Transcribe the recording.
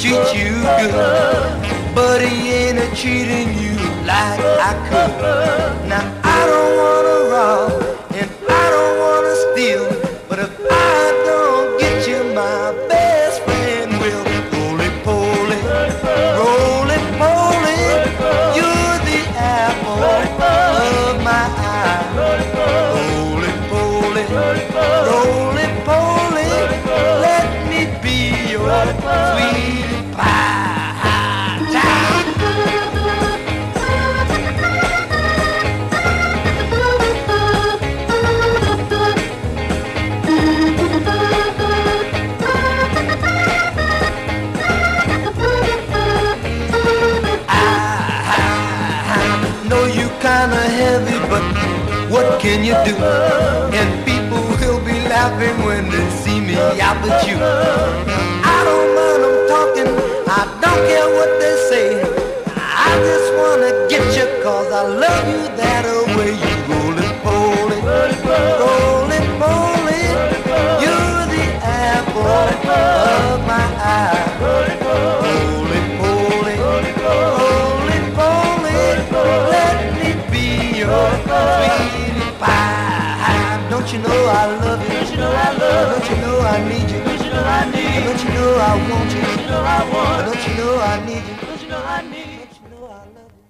treat you good, but he ain't a treating you like I could. Now I don't wanna rob and I don't wanna steal, but if I don't get you, my best friend will. Roly-poly, roly-poly, you're the apple of my eye. Roly-poly, roly-poly, let me be your sweet pie. Kinda heavy, but what can you do? And people will be laughing when they see me out with you. I don't mind them talking, I don't care what they say. I just wanna get you 'cause I love you that way. You roly-poly, roly-poly, you're the apple of my eye. Roly-poly, roly-poly, let me be your sweet pie. Don't you know I love you? Don't you know I love you? Don't you know I need you? Don't you know I need you? Don't you know I want you? Don't you know I want you? Don't you know I need you? Don't you know I need you? Don't you know I love you?